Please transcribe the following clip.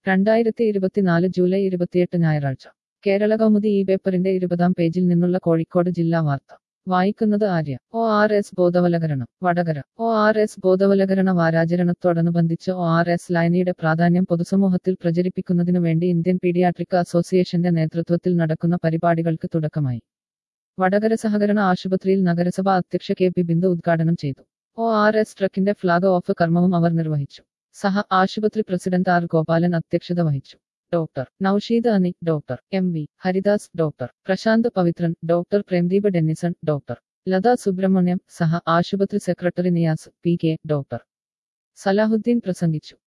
2024 July 28 ഞായറാഴ്ച കേരള കൗമുദി ഈ പേപ്പറിന്റെ 20-ാം പേജിൽ നിന്നുള്ള കോഴിക്കോട് ജില്ലാ വാർത്ത വായിക്കുന്നത് ആര്യ. ORS ബോധവൽക്കരണം വടകര. ORS ബോധവൽക്കരണ വാരാചരണത്തോടനുബന്ധിച്ച് ORS ലൈനിയുടെ പ്രാധാന്യം പൊതുസമൂഹത്തിൽ പ്രചരിപ്പിക്കുന്നതിനു വേണ്ടി ഇന്ത്യൻ പീഡിയാട്രിക് അസോസിയേഷന്റെ നേതൃത്വത്തിൽ നടക്കുന്ന പരിപാടികൾക്ക് തുടക്കമായി. വടകര സഹകരണ ആശുപത്രിയിൽ നഗരസഭാ അധ്യക്ഷ കെ.പി. ബിന്ദു ഉദ്ഘാടനം ചെയ്തു. ORS ട്രക്കിന്റെ ഫ്ളാഗ് ഓഫ് കർമ്മവും അവർ നിർവഹിച്ചു. ആശുപത്രി പ്രസിഡന്റ് ആർ. ഗോപാലൻ അധ്യക്ഷത വഹിച്ചു. Doctor Naushid Ani, doctor M.V. Haridas, doctor Prashant Pavithran, doctor Premdeep Dennison, doctor Latha Subrahmanyam, ആശുപത്രി secretary Niyas P.K., doctor Salahuddin പ്രസംഗിച്ചു.